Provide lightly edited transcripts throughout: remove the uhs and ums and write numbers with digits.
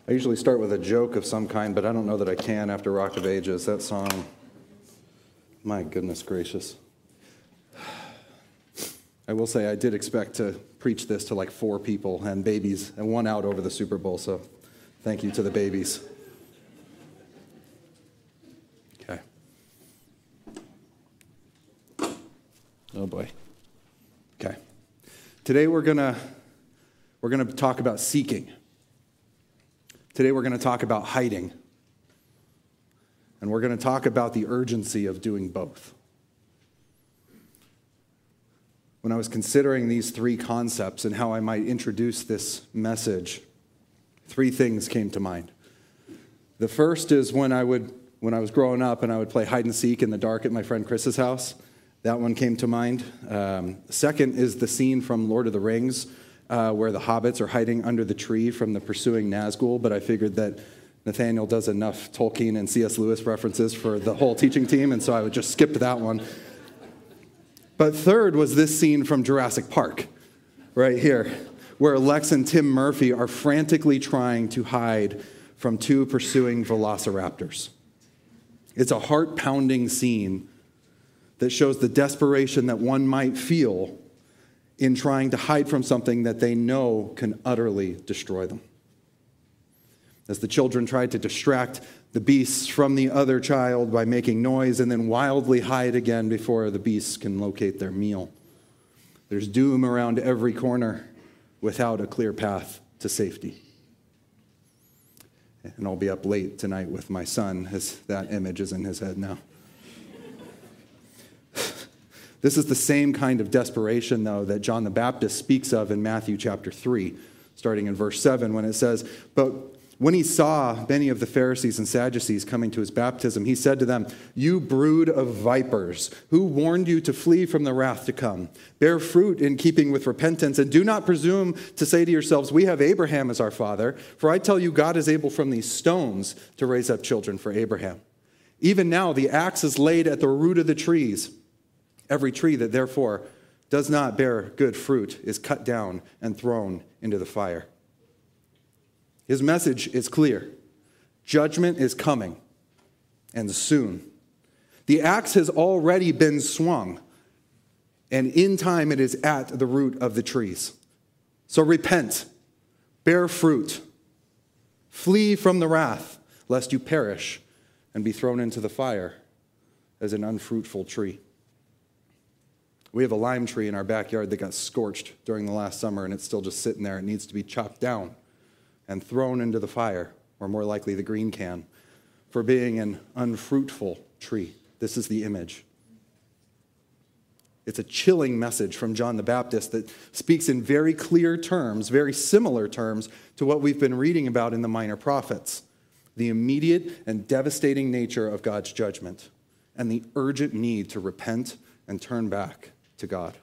I usually start with a joke of some kind, but I don't know that I can after Rock of Ages. That song, my goodness gracious. I will say I did expect to preach this to like 4 people and babies, and 1 out over the Super Bowl, so thank you to the babies. Okay. Oh boy. Okay. Today we're gonna talk about seeking. Today we're going to talk about hiding. And we're going to talk about the urgency of doing both. When I was considering these 3 concepts and how I might introduce this message, 3 things came to mind. The first is when I was growing up and I would play hide and seek in the dark at my friend Chris's house. That one came to mind. Second is the scene from Lord of the Rings, where the hobbits are hiding under the tree from the pursuing Nazgul, but I figured that Nathaniel does enough Tolkien and C.S. Lewis references for the whole teaching team, and so I would just skip that one. But third was this scene from Jurassic Park, right here, where Lex and Tim Murphy are frantically trying to hide from 2 pursuing velociraptors. It's a heart-pounding scene that shows the desperation that one might feel in trying to hide from something that they know can utterly destroy them. As the children tried to distract the beasts from the other child by making noise and then wildly hide again before the beasts can locate their meal. There's doom around every corner without a clear path to safety. And I'll be up late tonight with my son as that image is in his head now. This is the same kind of desperation, though, that John the Baptist speaks of in Matthew chapter 3, starting in verse 7, when it says, "But when he saw many of the Pharisees and Sadducees coming to his baptism, he said to them, 'You brood of vipers, who warned you to flee from the wrath to come? Bear fruit in keeping with repentance, and do not presume to say to yourselves, we have Abraham as our father. For I tell you, God is able from these stones to raise up children for Abraham. Even now the axe is laid at the root of the trees. Every tree that therefore does not bear good fruit is cut down and thrown into the fire.'" His message is clear. Judgment is coming, and soon. The axe has already been swung, and in time it is at the root of the trees. So repent, bear fruit, flee from the wrath, lest you perish and be thrown into the fire as an unfruitful tree. We have a lime tree in our backyard that got scorched during the last summer, and it's still just sitting there. It needs to be chopped down and thrown into the fire, or more likely the green can, for being an unfruitful tree. This is the image. It's a chilling message from John the Baptist that speaks in very clear terms, very similar terms to what we've been reading about in the Minor Prophets, the immediate and devastating nature of God's judgment and the urgent need to repent and turn back to God.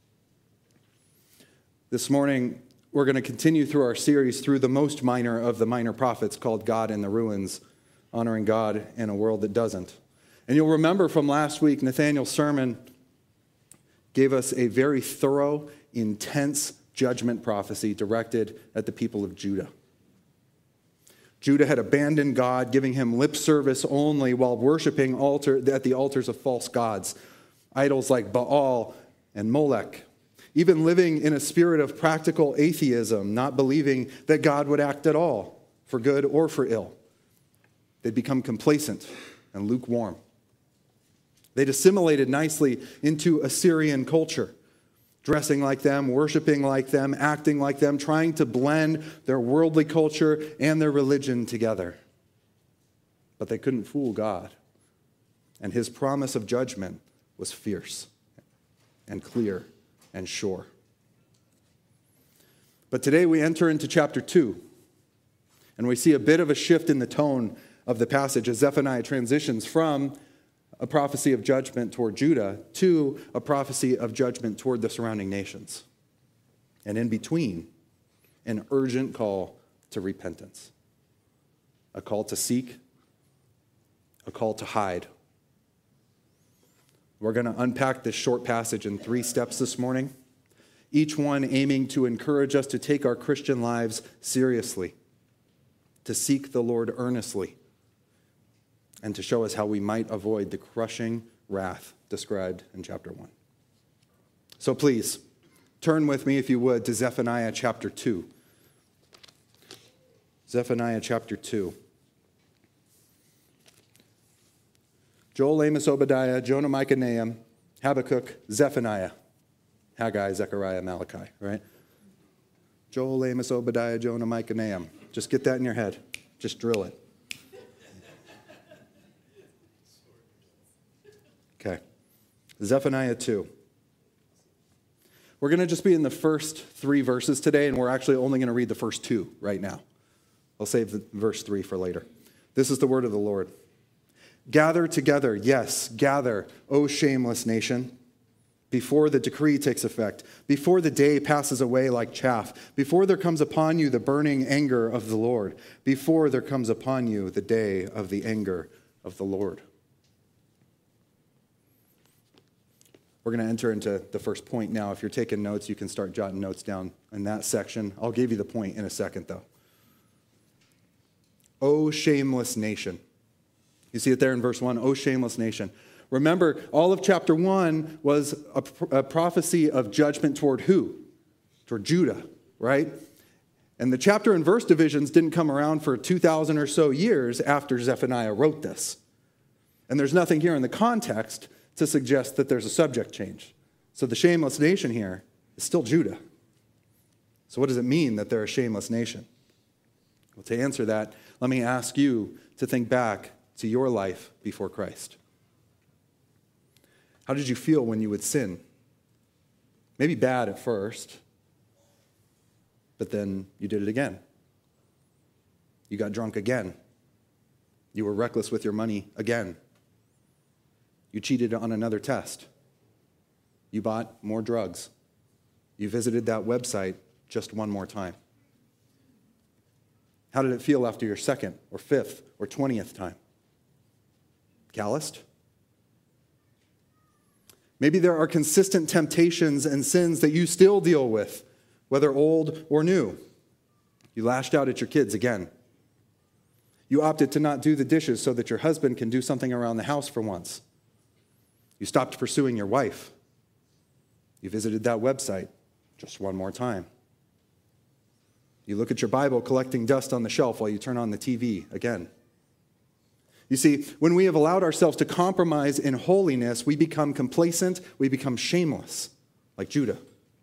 This morning, we're going to continue through our series through the most minor of the minor prophets called God in the Ruins, honoring God in a world that doesn't. And you'll remember from last week, Nathaniel's sermon gave us a very thorough, intense judgment prophecy directed at the people of Judah. Judah had abandoned God, giving him lip service only while worshiping at the altars of false gods, idols like Baal and Molech, even living in a spirit of practical atheism, not believing that God would act at all, for good or for ill. They'd become complacent and lukewarm. They'd assimilated nicely into Assyrian culture, dressing like them, worshiping like them, acting like them, trying to blend their worldly culture and their religion together. But they couldn't fool God, and his promise of judgment was fierce and clear and sure. But today we enter into chapter 2, and we see a bit of a shift in the tone of the passage as Zephaniah transitions from a prophecy of judgment toward Judah to a prophecy of judgment toward the surrounding nations. And in between, an urgent call to repentance, a call to seek, a call to hide. We're going to unpack this short passage in 3 steps this morning, each one aiming to encourage us to take our Christian lives seriously, to seek the Lord earnestly, and to show us how we might avoid the crushing wrath described in chapter 1. So please, turn with me, if you would, to Zephaniah chapter 2. Zephaniah chapter 2. Joel, Amos, Obadiah, Jonah, Micah, Nahum, Habakkuk, Zephaniah, Haggai, Zechariah, Malachi, right? Joel, Amos, Obadiah, Jonah, Micah, Nahum. Just get that in your head. Just drill it. Okay. Zephaniah 2. We're going to just be in the first 3 verses today, and we're actually only going to read the first 2 right now. I'll save the verse 3 for later. This is the word of the Lord. Gather together, yes, gather, O shameless nation, before the decree takes effect, before the day passes away like chaff, before there comes upon you the burning anger of the Lord, before there comes upon you the day of the anger of the Lord. We're going to enter into the first point now. If you're taking notes, you can start jotting notes down in that section. I'll give you the point in a second, though. O shameless nation. You see it there in verse 1, O shameless nation. Remember, all of chapter 1 was a prophecy of judgment toward who? Toward Judah, right? And the chapter and verse divisions didn't come around for 2,000 or so years after Zephaniah wrote this. And there's nothing here in the context to suggest that there's a subject change. So the shameless nation here is still Judah. So what does it mean that they're a shameless nation? Well, to answer that, let me ask you to think back to your life before Christ. How did you feel when you would sin? Maybe bad at first, but then you did it again. You got drunk again. You were reckless with your money again. You cheated on another test. You bought more drugs. You visited that website just one more time. How did it feel after your second or fifth or 20th time? Calloused? Maybe there are consistent temptations and sins that you still deal with, whether old or new. You lashed out at your kids again. You opted to not do the dishes so that your husband can do something around the house for once. You stopped pursuing your wife. You visited that website just one more time. You look at your Bible collecting dust on the shelf while you turn on the TV again. You see, when we have allowed ourselves to compromise in holiness, we become complacent, we become shameless, like Judah.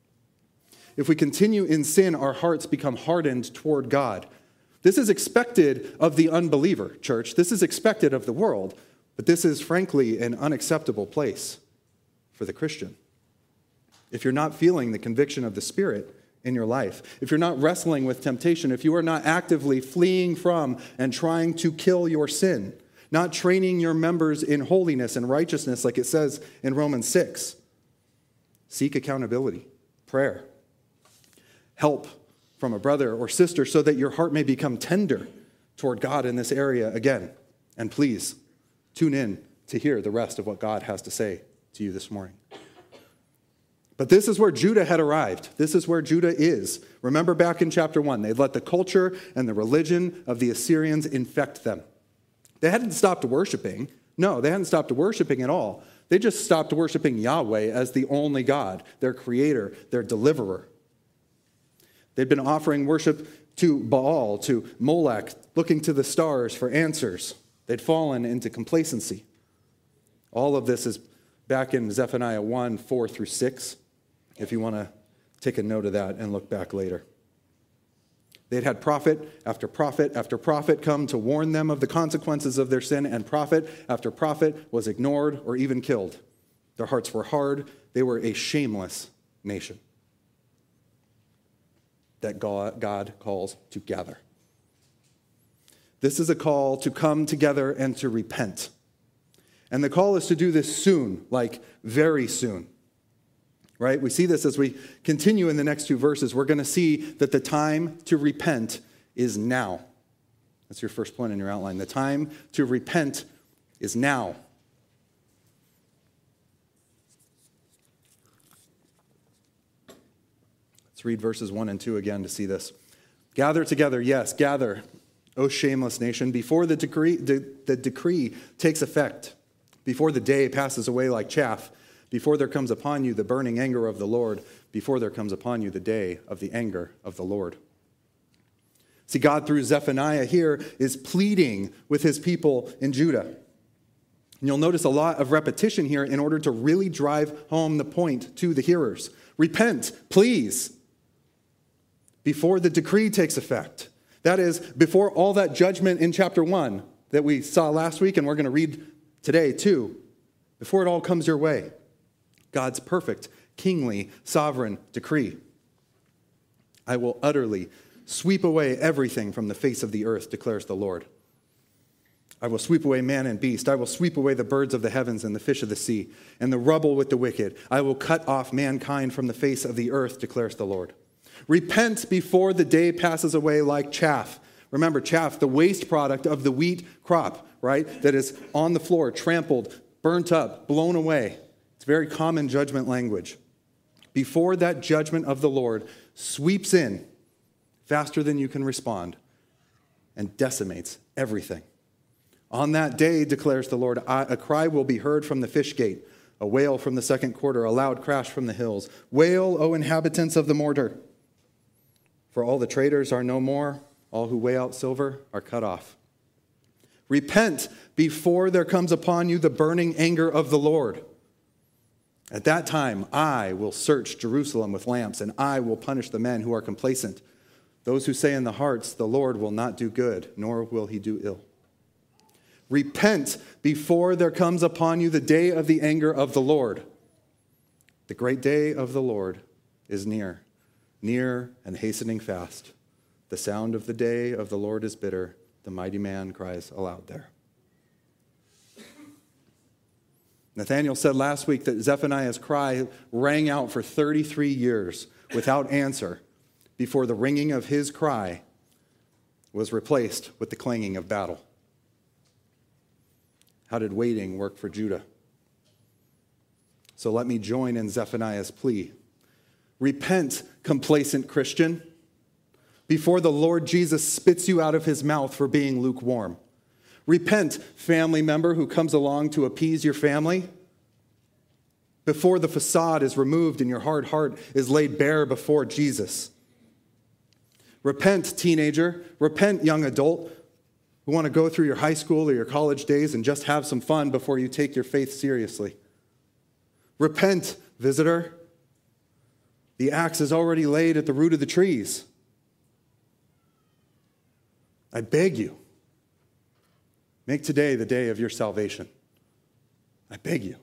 If we continue in sin, our hearts become hardened toward God. This is expected of the unbeliever, church. This is expected of the world. But this is, frankly, an unacceptable place for the Christian. If you're not feeling the conviction of the Spirit in your life, if you're not wrestling with temptation, if you are not actively fleeing from and trying to kill your sin, not training your members in holiness and righteousness like it says in Romans 6, seek accountability, prayer, help from a brother or sister so that your heart may become tender toward God in this area again. And please, tune in to hear the rest of what God has to say to you this morning. But this is where Judah had arrived. This is where Judah is. Remember back in chapter 1, they let the culture and the religion of the Assyrians infect them. They hadn't stopped worshiping. No, they hadn't stopped worshiping at all. They just stopped worshiping Yahweh as the only God, their creator, their deliverer. They'd been offering worship to Baal, to Molech, looking to the stars for answers. They'd fallen into complacency. All of this is back in Zephaniah 1, 4 through 6, if you want to take a note of that and look back later. They'd had prophet after prophet after prophet come to warn them of the consequences of their sin, and prophet after prophet was ignored or even killed. Their hearts were hard. They were a shameless nation that God calls to gather. This is a call to come together and to repent. And the call is to do this soon, like very soon. Right? We see this as we continue in the next 2 verses. We're going to see that the time to repent is now. That's your first point in your outline. The time to repent is now. Let's read verses 1 and 2 again to see this. Gather together, yes, gather, O shameless nation, before the decree takes effect, before the day passes away like chaff, before there comes upon you the burning anger of the Lord, before there comes upon you the day of the anger of the Lord. See, God, through Zephaniah here, is pleading with his people in Judah. And you'll notice a lot of repetition here in order to really drive home the point to the hearers. Repent, please, before the decree takes effect. That is, before all that judgment in chapter 1 that we saw last week and we're going to read today too, before it all comes your way. God's perfect, kingly, sovereign decree. I will utterly sweep away everything from the face of the earth, declares the Lord. I will sweep away man and beast. I will sweep away the birds of the heavens and the fish of the sea, and the rubble with the wicked. I will cut off mankind from the face of the earth, declares the Lord. Repent before the day passes away like chaff. Remember, chaff, the waste product of the wheat crop, right? That is on the floor, trampled, burnt up, blown away. It's very common judgment language. Before that judgment of the Lord sweeps in faster than you can respond and decimates everything. On that day, declares the Lord, a cry will be heard from the fish gate, a wail from the second quarter, a loud crash from the hills. Wail, O inhabitants of the mortar. For all the traders are no more, all who weigh out silver are cut off. Repent before there comes upon you the burning anger of the Lord. At that time, I will search Jerusalem with lamps, and I will punish the men who are complacent. Those who say in the hearts, the Lord will not do good, nor will he do ill. Repent before there comes upon you the day of the anger of the Lord. The great day of the Lord is near, near and hastening fast. The sound of the day of the Lord is bitter. The mighty man cries aloud there. Nathaniel said last week that Zephaniah's cry rang out for 33 years without answer before the ringing of his cry was replaced with the clanging of battle. How did waiting work for Judah? So let me join in Zephaniah's plea. Repent, complacent Christian, before the Lord Jesus spits you out of his mouth for being lukewarm. Repent, family member who comes along to appease your family, before the facade is removed and your hard heart is laid bare before Jesus. Repent, teenager. Repent, young adult who want to go through your high school or your college days and just have some fun before you take your faith seriously. Repent, visitor. The axe is already laid at the root of the trees. I beg you, make today the day of your salvation. I beg you.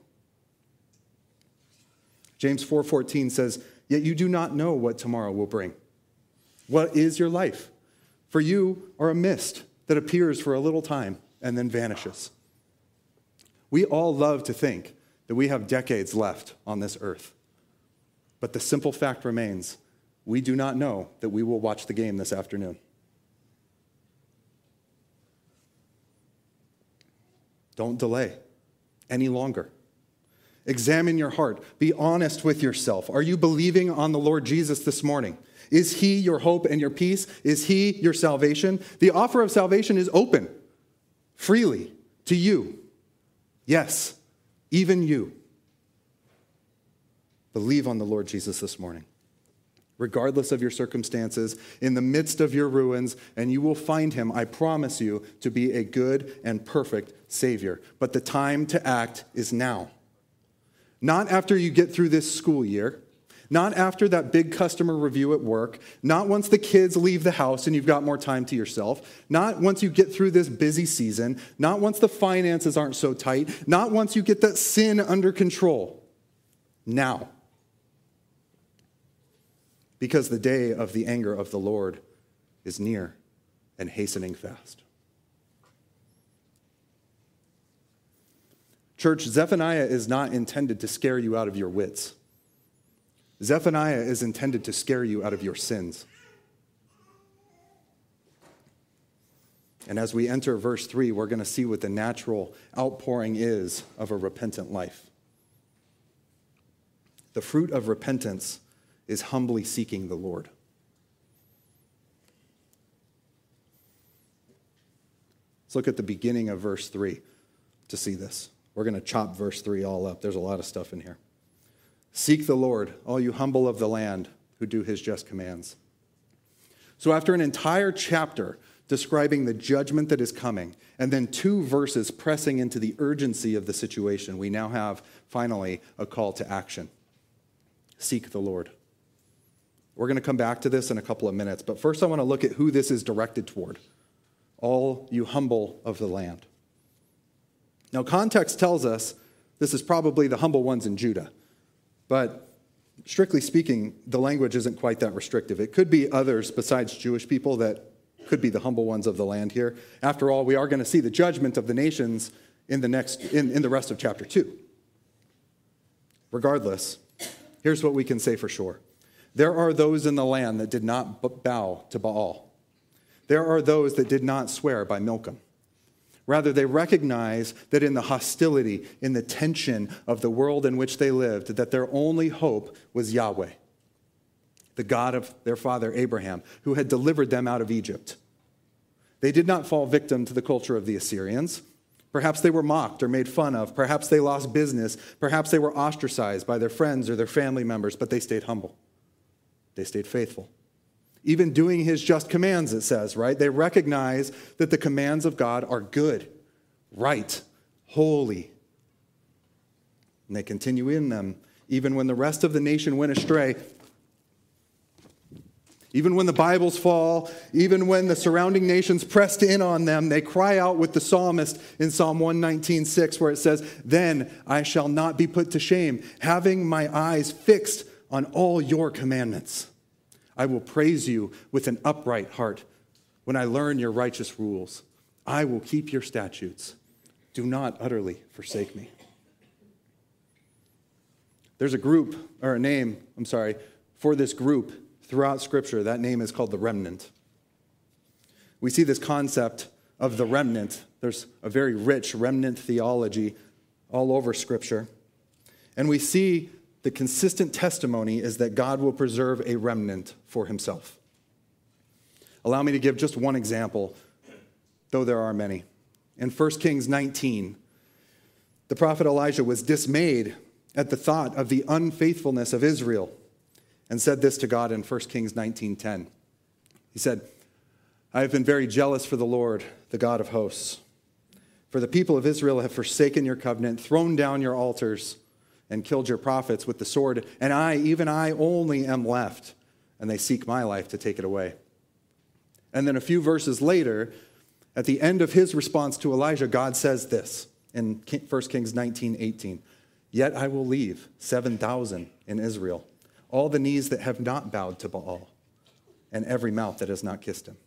James 4:14 says, yet you do not know what tomorrow will bring. What is your life? For you are a mist that appears for a little time and then vanishes. We all love to think that we have decades left on this earth. But the simple fact remains, we do not know that we will watch the game this afternoon. Don't delay any longer. Examine your heart. Be honest with yourself. Are you believing on the Lord Jesus this morning? Is he your hope and your peace? Is he your salvation? The offer of salvation is open, freely, to you. Yes, even you. Believe on the Lord Jesus this morning, regardless of your circumstances, in the midst of your ruins, and you will find him, I promise you, to be a good and perfect Savior. But the time to act is now. Not after you get through this school year, not after that big customer review at work, not once the kids leave the house and you've got more time to yourself, not once you get through this busy season, not once the finances aren't so tight, not once you get that sin under control. Now. Because the day of the anger of the Lord is near and hastening fast. Church, Zephaniah is not intended to scare you out of your wits. Zephaniah is intended to scare you out of your sins. And as we enter verse 3, we're going to see what the natural outpouring is of a repentant life. The fruit of repentance is humbly seeking the Lord. Let's look at the beginning of verse 3 to see this. We're going to chop verse 3 all up. There's a lot of stuff in here. Seek the Lord, all you humble of the land who do his just commands. So after an entire chapter describing the judgment that is coming, and then 2 verses pressing into the urgency of the situation, we now have, finally, a call to action. Seek the Lord. We're going to come back to this in a couple of minutes, but first I want to look at who this is directed toward. All you humble of the land. Now, context tells us this is probably the humble ones in Judah, but strictly speaking, the language isn't quite that restrictive. It could be others besides Jewish people that could be the humble ones of the land here. After all, we are going to see the judgment of the nations in the rest of chapter 2. Regardless, here's what we can say for sure. There are those in the land that did not bow to Baal. There are those that did not swear by Milcom. Rather, they recognize that in the hostility, in the tension of the world in which they lived, that their only hope was Yahweh, the God of their father Abraham, who had delivered them out of Egypt. They did not fall victim to the culture of the Assyrians. Perhaps they were mocked or made fun of. Perhaps they lost business. Perhaps they were ostracized by their friends or their family members, but they stayed humble. They stayed faithful. Even doing his just commands, it says, right? They recognize that the commands of God are good, right, holy. And they continue in them, even when the rest of the nation went astray. Even when the Bibles fall, even when the surrounding nations pressed in on them, they cry out with the psalmist in Psalm 119:6, where it says, "Then I shall not be put to shame, having my eyes fixed on all your commandments. I will praise you with an upright heart when I learn your righteous rules. I will keep your statutes. Do not utterly forsake me." There's a group, or a name, for this group throughout Scripture. That name is called the remnant. We see this concept of the remnant. There's a very rich remnant theology all over Scripture. And we see the consistent testimony is that God will preserve a remnant for himself. Allow me to give just one example, though there are many. In 1 Kings 19, the prophet Elijah was dismayed at the thought of the unfaithfulness of Israel and said this to God in 1 Kings 19:10. He said, "I have been very jealous for the Lord, the God of hosts. For the people of Israel have forsaken your covenant, thrown down your altars, and killed your prophets with the sword, and I, even I only am left, and they seek my life to take it away." And then a few verses later, at the end of his response to Elijah, God says this in 1 Kings 19:18, "Yet I will leave 7,000 in Israel, all the knees that have not bowed to Baal, and every mouth that has not kissed him."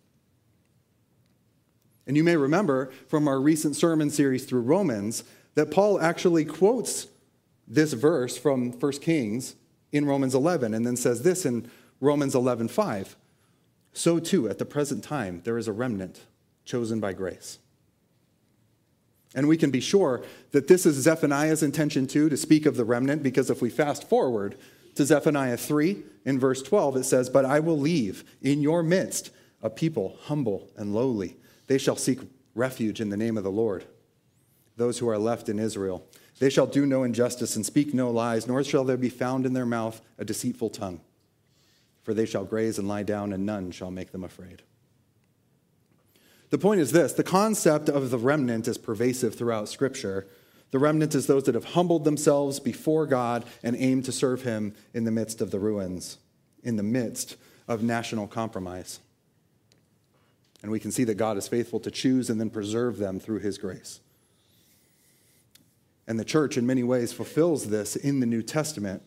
And you may remember from our recent sermon series through Romans that Paul actually quotes this verse from 1 Kings in Romans 11, and then says this in Romans 11:5. "So too, at the present time, there is a remnant chosen by grace." And we can be sure that this is Zephaniah's intention too, to speak of the remnant, because if we fast forward to Zephaniah 3, in verse 12, it says, "But I will leave in your midst a people humble and lowly. They shall seek refuge in the name of the Lord. Those who are left in Israel. They shall do no injustice and speak no lies, nor shall there be found in their mouth a deceitful tongue. For they shall graze and lie down, and none shall make them afraid." The point is this: the concept of the remnant is pervasive throughout Scripture. The remnant is those that have humbled themselves before God and aim to serve him in the midst of the ruins, in the midst of national compromise. And we can see that God is faithful to choose and then preserve them through his grace. And the church, in many ways, fulfills this in the New Testament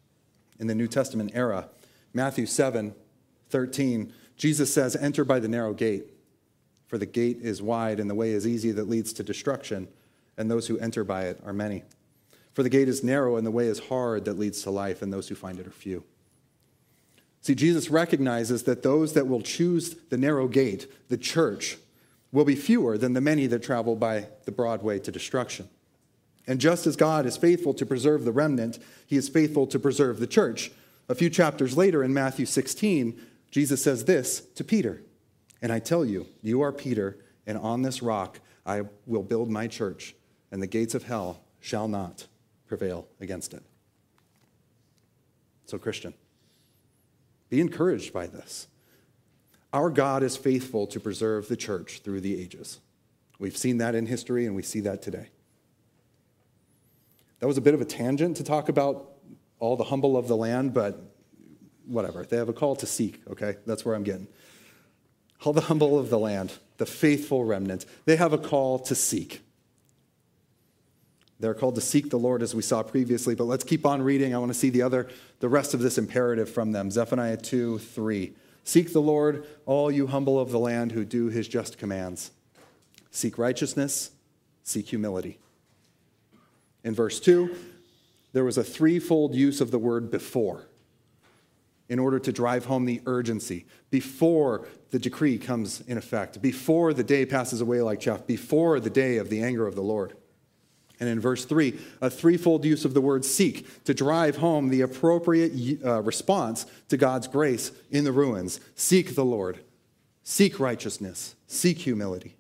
era. Matthew 7:13, Jesus says, "Enter by the narrow gate, for the gate is wide and the way is easy that leads to destruction, and those who enter by it are many. For the gate is narrow and the way is hard that leads to life, and those who find it are few." See, Jesus recognizes that those that will choose the narrow gate, the church, will be fewer than the many that travel by the broad way to destruction. And just as God is faithful to preserve the remnant, he is faithful to preserve the church. A few chapters later in Matthew 16, Jesus says this to Peter, "And I tell you, you are Peter, and on this rock I will build my church, and the gates of hell shall not prevail against it. So, Christian, be encouraged by this. Our God is faithful to preserve the church through the ages. We've seen that in history, and we see that today. That was a bit of a tangent to talk about all the humble of the land, but whatever. They have a call to seek, okay? That's where I'm getting. All the humble of the land, the faithful remnant, they have a call to seek. They're called to seek the Lord, as we saw previously, but let's keep on reading. I want to see the rest of this imperative from them. Zephaniah 2:3. Seek the Lord, all you humble of the land who do his just commands. Seek righteousness, seek humility. In verse 2, there was a threefold use of the word before in order to drive home the urgency. Before the decree comes in effect, before the day passes away like chaff, before the day of the anger of the Lord. And in verse 3, a threefold use of the word seek to drive home the appropriate response to God's grace in the ruins. Seek the Lord. Seek righteousness. Seek humility.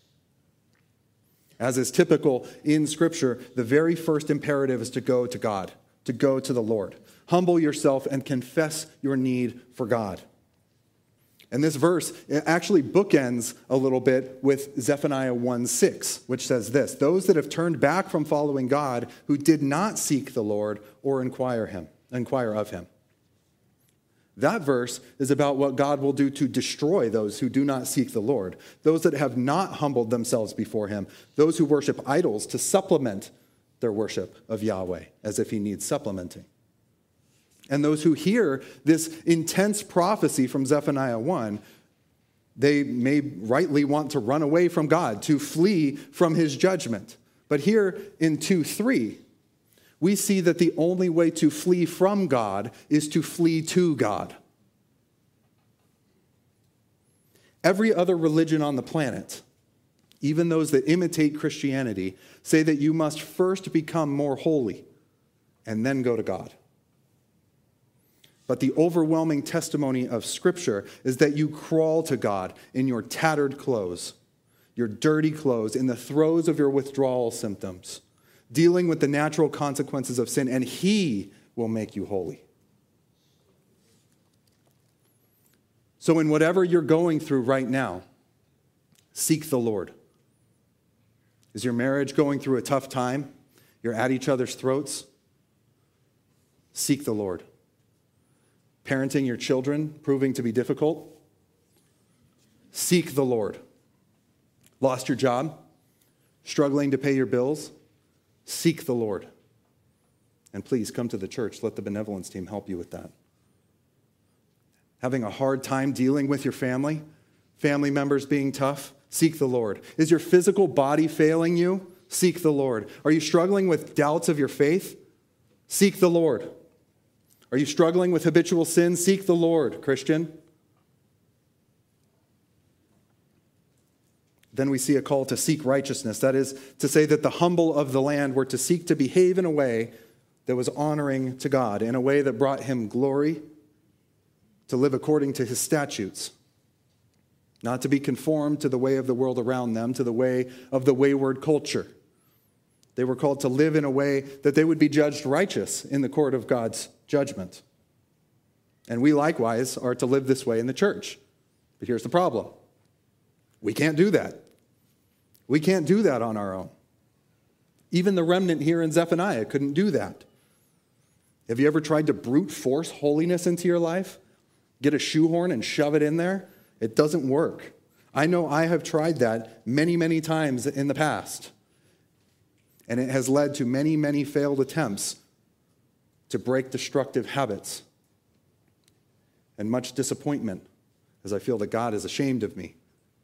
As is typical in Scripture, the very first imperative is to go to God, to go to the Lord. Humble yourself and confess your need for God. And this verse actually bookends a little bit with Zephaniah 1:6, which says this: those that have turned back from following God, who did not seek the Lord or inquire of him. That verse is about what God will do to destroy those who do not seek the Lord, those that have not humbled themselves before him, those who worship idols to supplement their worship of Yahweh, as if he needs supplementing. And those who hear this intense prophecy from Zephaniah 1, they may rightly want to run away from God, to flee from his judgment. But here in 2:3, we see that the only way to flee from God is to flee to God. Every other religion on the planet, even those that imitate Christianity, say that you must first become more holy and then go to God. But the overwhelming testimony of Scripture is that you crawl to God in your tattered clothes, your dirty clothes, in the throes of your withdrawal symptoms, dealing with the natural consequences of sin, and he will make you holy. So in whatever you're going through right now, seek the Lord. Is your marriage going through a tough time? You're at each other's throats? Seek the Lord. Parenting your children proving to be difficult? Seek the Lord. Lost your job? Struggling to pay your bills? Seek the Lord. And please come to the church. Let the benevolence team help you with that. Having a hard time dealing with your family members being tough? Seek the Lord. Is your physical body failing you? Seek the Lord. Are you struggling with doubts of your faith? Seek the Lord. Are you struggling with habitual sin? Seek the Lord, Christian. Then we see a call to seek righteousness. That is to say that the humble of the land were to seek to behave in a way that was honoring to God, in a way that brought him glory, to live according to his statutes, not to be conformed to the way of the world around them, to the way of the wayward culture. They were called to live in a way that they would be judged righteous in the court of God's judgment. And we likewise are to live this way in the church. But here's the problem. We can't do that. We can't do that on our own. Even the remnant here in Zephaniah couldn't do that. Have you ever tried to brute force holiness into your life? Get a shoehorn and shove it in there? It doesn't work. I know I have tried that many, many times in the past. And it has led to many, many failed attempts to break destructive habits and much disappointment as I feel that God is ashamed of me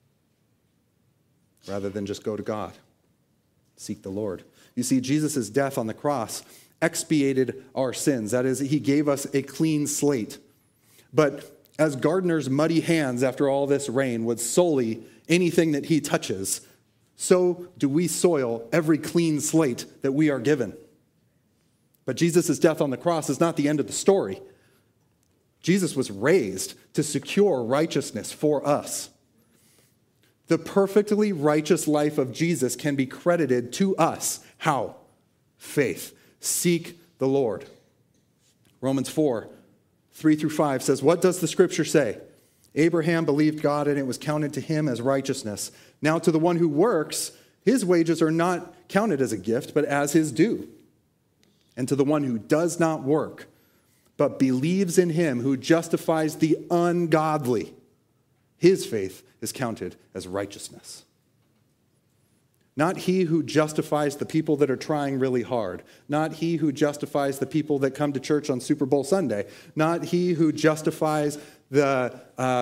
rather than just go to God. Seek the Lord. You see, Jesus' death on the cross expiated our sins. That is, he gave us a clean slate. But as gardener's muddy hands after all this rain would sully anything that he touches, so do we soil every clean slate that we are given. But Jesus' death on the cross is not the end of the story. Jesus was raised to secure righteousness for us. The perfectly righteous life of Jesus can be credited to us. How? Faith. Seek the Lord. Romans 4, 3 through 5 says, what does the scripture say? Abraham believed God and it was counted to him as righteousness. Now to the one who works, his wages are not counted as a gift, but as his due. And to the one who does not work, but believes in him who justifies the ungodly, his faith is counted as righteousness. Not he who justifies the people that are trying really hard. Not he who justifies the people that come to church on Super Bowl Sunday. Not he who justifies the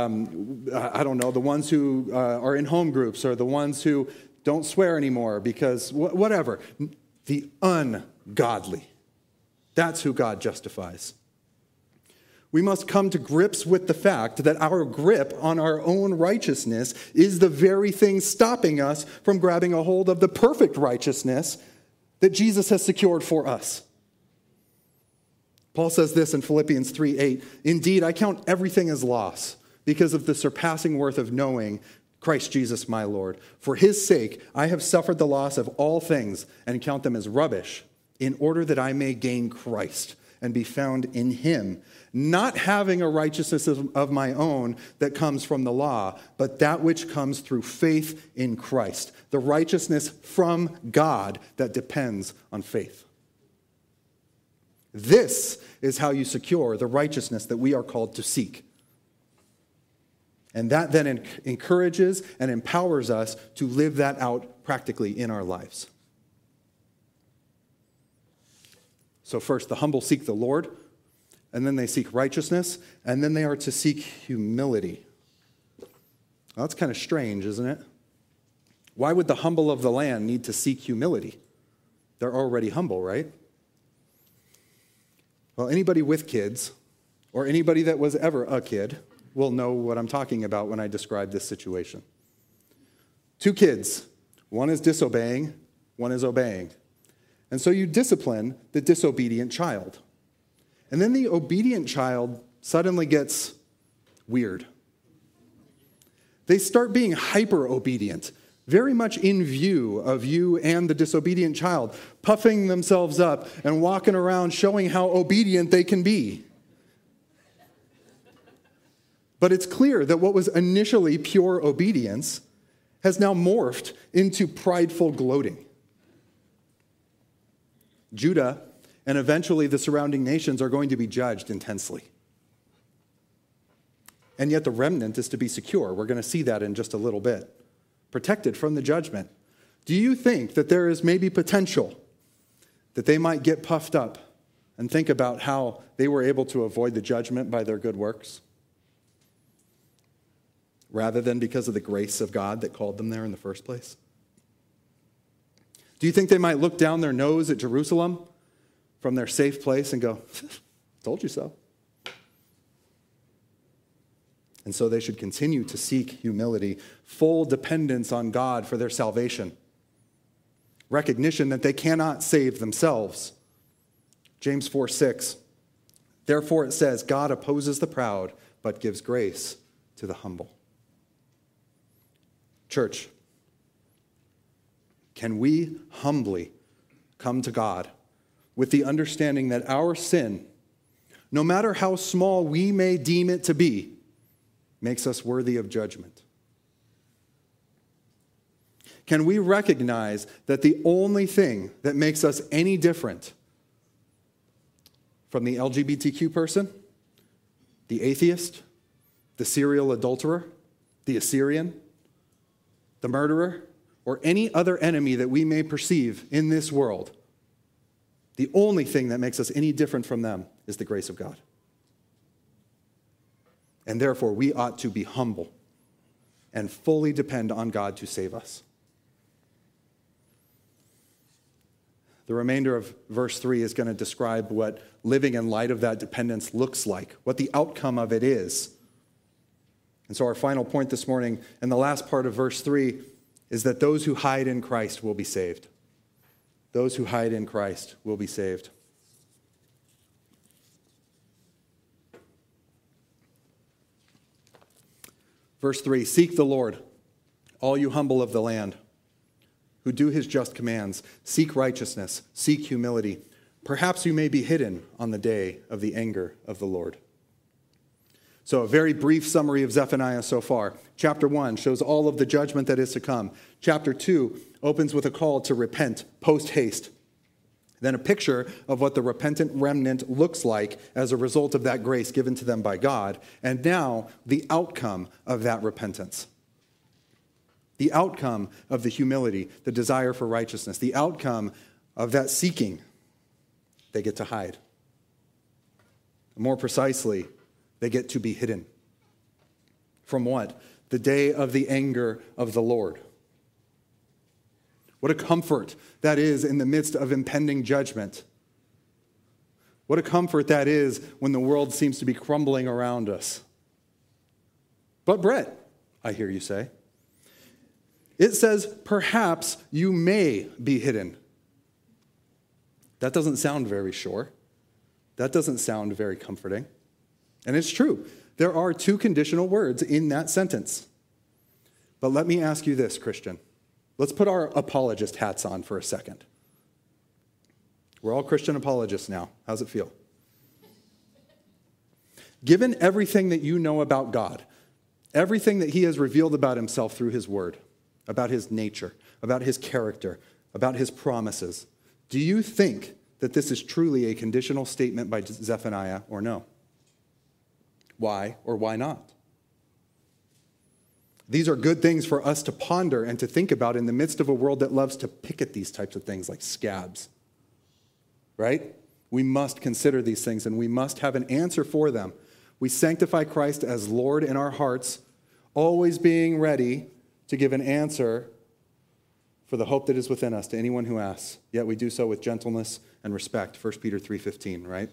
ones who are in home groups or the ones who don't swear anymore because whatever. The ungodly. That's who God justifies. We must come to grips with the fact that our grip on our own righteousness is the very thing stopping us from grabbing a hold of the perfect righteousness that Jesus has secured for us. Paul says this in Philippians 3:8, indeed, I count everything as loss because of the surpassing worth of knowing Christ Jesus my Lord. For his sake, I have suffered the loss of all things and count them as rubbish in order that I may gain Christ and be found in him, not having a righteousness of my own that comes from the law, but that which comes through faith in Christ, the righteousness from God that depends on faith. This is how you secure the righteousness that we are called to seek. And that then encourages and empowers us to live that out practically in our lives. So first, the humble seek the Lord, and then they seek righteousness, and then they are to seek humility. Well, that's kind of strange, isn't it? Why would the humble of the land need to seek humility? They're already humble, right? Well, anybody with kids, or anybody that was ever a kid, will know what I'm talking about when I describe this situation. Two kids, one is disobeying, one is obeying. And so you discipline the disobedient child. And then the obedient child suddenly gets weird. They start being hyper-obedient, very much in view of you and the disobedient child, puffing themselves up and walking around showing how obedient they can be. But it's clear that what was initially pure obedience has now morphed into prideful gloating. Judah and eventually the surrounding nations are going to be judged intensely. And yet the remnant is to be secure. We're going to see that in just a little bit. Protected from the judgment. Do you think that there is maybe potential that they might get puffed up and think about how they were able to avoid the judgment by their good works, rather than because of the grace of God that called them there in the first place? Do you think they might look down their nose at Jerusalem from their safe place and go, told you so? And so they should continue to seek humility, full dependence on God for their salvation, recognition that they cannot save themselves. James 4:6, therefore it says, God opposes the proud, but gives grace to the humble. Church, can we humbly come to God with the understanding that our sin, no matter how small we may deem it to be, makes us worthy of judgment? Can we recognize that the only thing that makes us any different from the LGBTQ person, the atheist, the serial adulterer, the Assyrian, the murderer, or any other enemy that we may perceive in this world, the only thing that makes us any different from them is the grace of God. And therefore, we ought to be humble and fully depend on God to save us. The remainder of verse 3 is going to describe what living in light of that dependence looks like, what the outcome of it is. And so our final point this morning, in the last part of verse 3, is that those who hide in Christ will be saved. Those who hide in Christ will be saved. Verse 3, seek the Lord. All you humble of the land, who do his just commands, seek righteousness, seek humility. Perhaps you may be hidden on the day of the anger of the Lord. So a very brief summary of Zephaniah so far. Chapter 1 shows all of the judgment that is to come. Chapter 2 opens with a call to repent post haste. Then a picture of what the repentant remnant looks like as a result of that grace given to them by God. And now the outcome of that repentance. The outcome of the humility, the desire for righteousness, the outcome of that seeking, they get to hide. More precisely, they get to be hidden. From what? The day of the anger of the Lord. What a comfort that is in the midst of impending judgment. What a comfort that is when the world seems to be crumbling around us. But Brett, I hear you say, it says, perhaps you may be hidden. That doesn't sound very sure. That doesn't sound very comforting. And it's true. There are two conditional words in that sentence. But let me ask you this, Christian. Let's put our apologist hats on for a second. We're all Christian apologists now. How's it feel? Given everything that you know about God, everything that he has revealed about himself through his word, about his nature, about his character, about his promises, do you think that this is truly a conditional statement by Zephaniah or no? Why or why not? These are good things for us to ponder and to think about in the midst of a world that loves to pick at these types of things like scabs. Right? We must consider these things and we must have an answer for them. We sanctify Christ as Lord in our hearts, always being ready to give an answer for the hope that is within us to anyone who asks. Yet we do so with gentleness and respect. 1 Peter 3:15, right?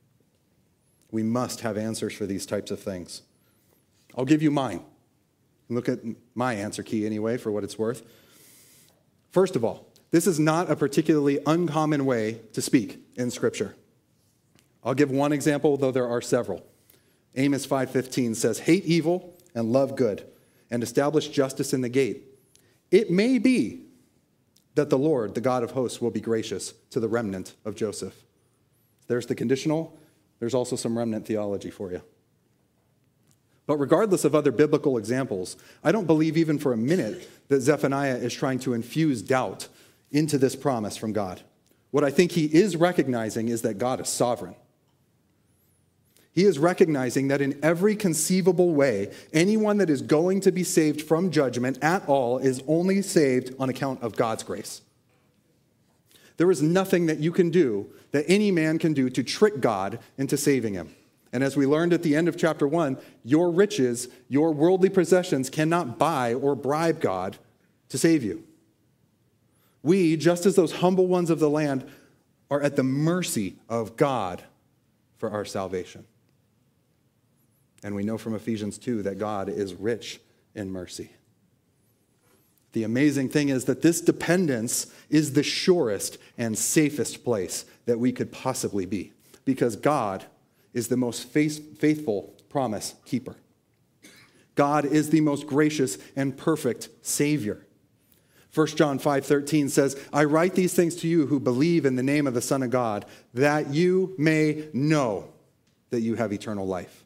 We must have answers for these types of things. I'll give you mine. Look at my answer key anyway, for what it's worth. First of all, this is not a particularly uncommon way to speak in Scripture. I'll give one example, though there are several. Amos 5:15 says, hate evil and love good, and establish justice in the gate. It may be that the Lord, the God of hosts, will be gracious to the remnant of Joseph. There's the conditional. There's also some remnant theology for you. But regardless of other biblical examples, I don't believe even for a minute that Zephaniah is trying to infuse doubt into this promise from God. What I think he is recognizing is that God is sovereign. He is recognizing that in every conceivable way, anyone that is going to be saved from judgment at all is only saved on account of God's grace. There is nothing that you can do, that any man can do, to trick God into saving him. And as we learned at the end of chapter 1, your riches, your worldly possessions cannot buy or bribe God to save you. We, just as those humble ones of the land, are at the mercy of God for our salvation. And we know from Ephesians 2 that God is rich in mercy. The amazing thing is that this dependence is the surest and safest place that we could possibly be, because God is the most faithful promise keeper. God is the most gracious and perfect Savior. 1 John 5:13 says, I write these things to you who believe in the name of the Son of God, that you may know that you have eternal life.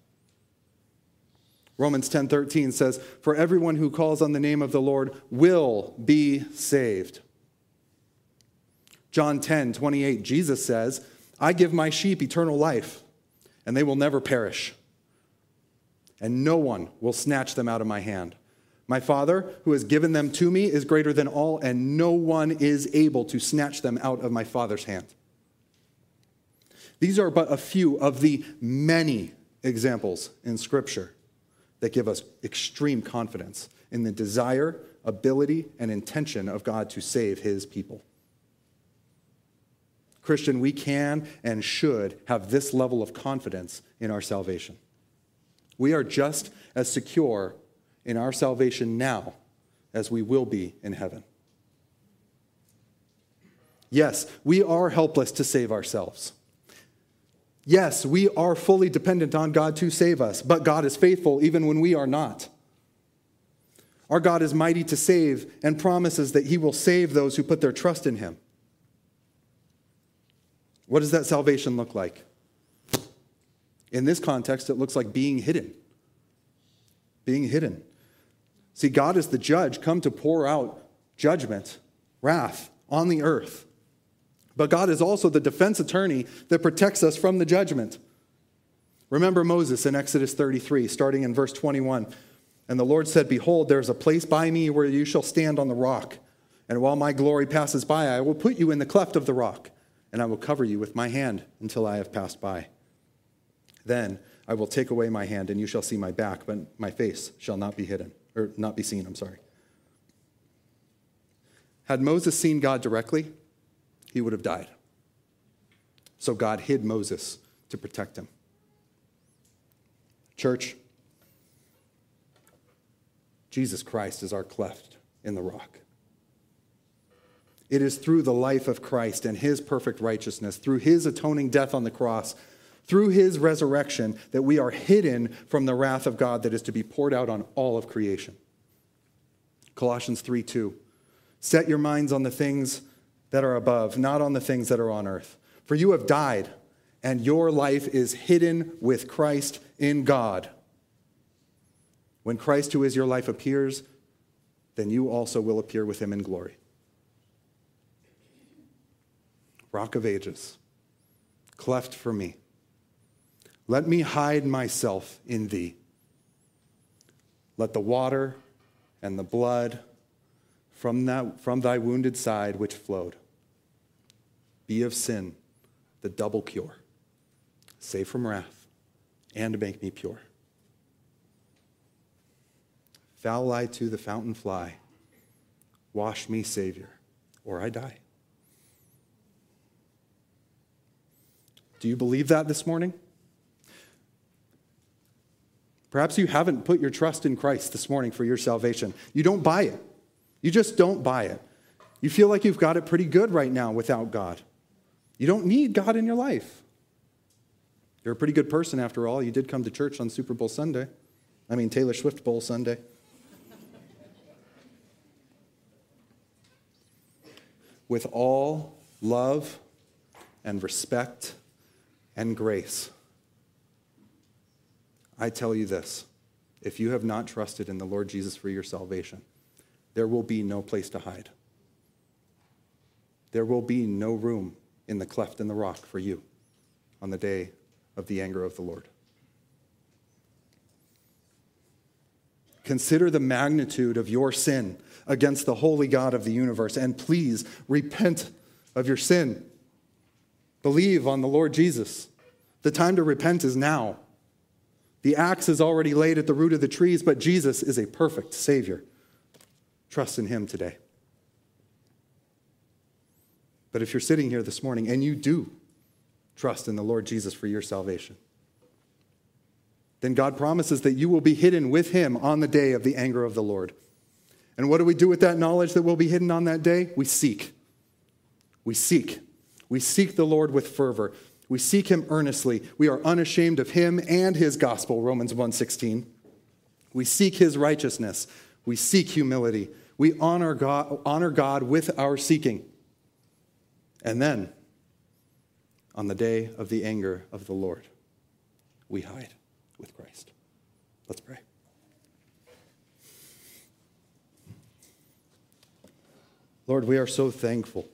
Romans 10:13 says, for everyone who calls on the name of the Lord will be saved. John 10:28, Jesus says, I give my sheep eternal life, and they will never perish, and no one will snatch them out of my hand. My Father, who has given them to me, is greater than all, and no one is able to snatch them out of my Father's hand. These are but a few of the many examples in Scripture that give us extreme confidence in the desire, ability, and intention of God to save his people. Christian, we can and should have this level of confidence in our salvation. We are just as secure in our salvation now as we will be in heaven. Yes, we are helpless to save ourselves. Yes, we are fully dependent on God to save us, but God is faithful even when we are not. Our God is mighty to save and promises that he will save those who put their trust in him. What does that salvation look like? In this context, it looks like being hidden. Being hidden. See, God is the judge, come to pour out judgment, wrath on the earth. But God is also the defense attorney that protects us from the judgment. Remember Moses in Exodus 33, starting in verse 21. And the Lord said, "Behold, there is a place by me where you shall stand on the rock. And while my glory passes by, I will put you in the cleft of the rock, and I will cover you with my hand until I have passed by. Then I will take away my hand, and you shall see my back, but my face shall not be hidden, or not be seen, Had Moses seen God directly, he would have died. So God hid Moses to protect him. Church, Jesus Christ is our cleft in the rock. It is through the life of Christ and his perfect righteousness, through his atoning death on the cross, through his resurrection, that we are hidden from the wrath of God that is to be poured out on all of creation. Colossians 3:2. Set your minds on the things that are above, not on the things that are on earth. For you have died, and your life is hidden with Christ in God. When Christ, who is your life, appears, then you also will appear with him in glory. Rock of ages, cleft for me. Let me hide myself in thee. Let the water and the blood from thy wounded side which flowed be of sin the double cure, save from wrath, and make me pure. Foul I to the fountain fly, wash me, Savior, or I die. Do you believe that this morning? Perhaps you haven't put your trust in Christ this morning for your salvation. You don't buy it. You just don't buy it. You feel like you've got it pretty good right now without God. You don't need God in your life. You're a pretty good person after all. You did come to church on Super Bowl Sunday. Taylor Swift Bowl Sunday. With all love and respect and grace, I tell you this: if you have not trusted in the Lord Jesus for your salvation, there will be no place to hide. There will be no room in the cleft in the rock for you on the day of the anger of the Lord. Consider the magnitude of your sin against the holy God of the universe, and please repent of your sin. Believe on the Lord Jesus. The time to repent is now. The axe is already laid at the root of the trees, but Jesus is a perfect Savior. Trust in him today. But if you're sitting here this morning and you do trust in the Lord Jesus for your salvation, then God promises that you will be hidden with him on the day of the anger of the Lord. And what do we do with that knowledge that we'll be hidden on that day? We seek. We seek. We seek the Lord with fervor. We seek him earnestly. We are unashamed of him and his gospel, Romans 1:16. We seek his righteousness. We seek humility. We honor God with our seeking. And then, on the day of the anger of the Lord, we hide with Christ. Let's pray. Lord, we are so thankful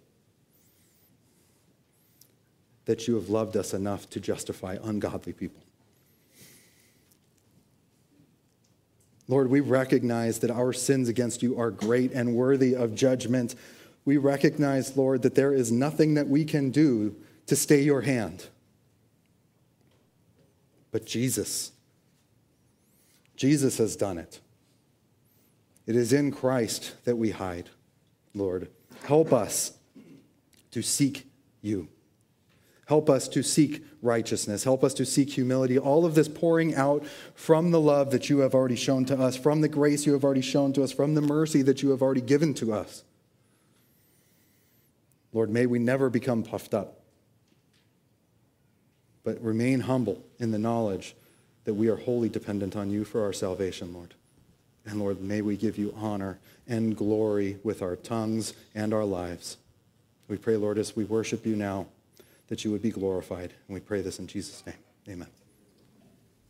that you have loved us enough to justify ungodly people. Lord, we recognize that our sins against you are great and worthy of judgment. We recognize, Lord, that there is nothing that we can do to stay your hand. But Jesus has done it. It is in Christ that we hide, Lord. Help us to seek you. Help us to seek righteousness. Help us to seek humility. All of this pouring out from the love that you have already shown to us, from the grace you have already shown to us, from the mercy that you have already given to us. Lord, may we never become puffed up, but remain humble in the knowledge that we are wholly dependent on you for our salvation, Lord. And Lord, may we give you honor and glory with our tongues and our lives. We pray, Lord, as we worship you now, that you would be glorified. And we pray this in Jesus' name. Amen.